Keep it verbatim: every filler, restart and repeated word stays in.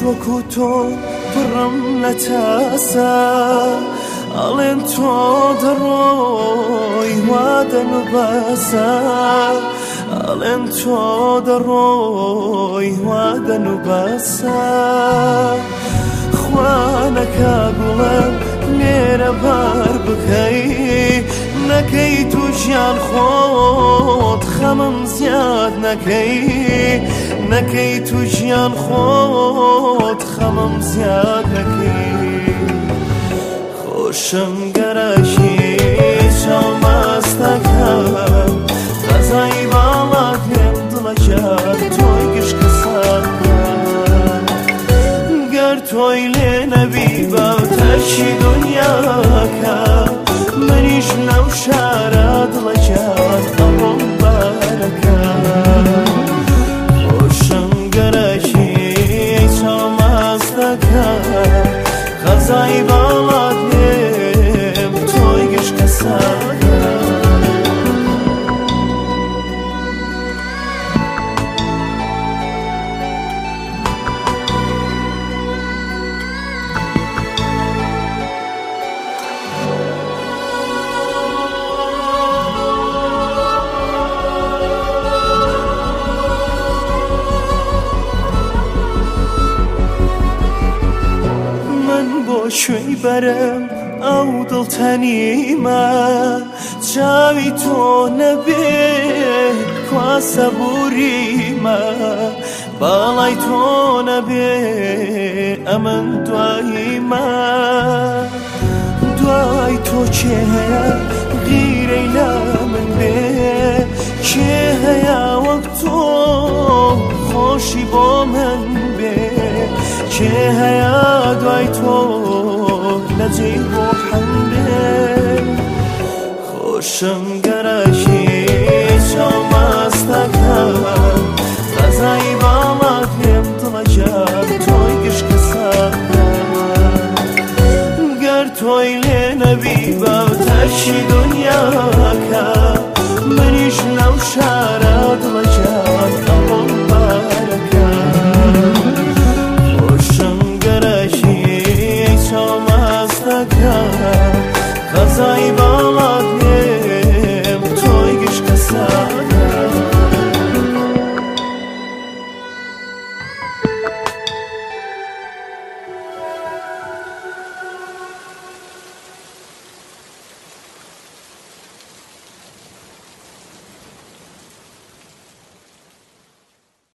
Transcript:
وەکو تۆ پڕم لە تاسە ئەڵێن تۆ دەڕۆی وا دەنوباسە ئەڵێن تۆ دەڕۆی وا دەنوباسە خوا نەکا گوڵم لێرە بار بکەی نەکەی تو ژیان خۆت خەمم زیاد نەکەی نەکەی تو ژیان خۆت خەمم زیاد نەکەی خۆشم گەرەشی چاوماستەکەم غەزای باڵات لێم دڵەجات تۆی گشکە ساکە گەر تۆی لێ نەبی باوتەشی دونیاکە منیش لەو شارە دڵەجات ئەوڕۆم بارەکە خۆشم گەرەشی چاوماستەکەم غەزای باڵات لێم تۆی گشکە ساکە شوی بەرم ئەو دڵتەنیمە چاوی تۆ نەبێ کوا سەبووریمە باڵای تۆ نەبێ ئەمن دواییمە دوای تۆ چێ هەیە غیرەی لە من بێ چێ هەیە وەک تۆ خۆشی بۆ من بێ چێ هەیە دوای تۆ لەجێی بۆ حەمبێ خۆشم گەرەشی چاوماستەکەم غەزای باڵات لێم دڵەجات تۆی گشکە ساکە گەر تۆی لێ نەبی باوتەشی دونیاکە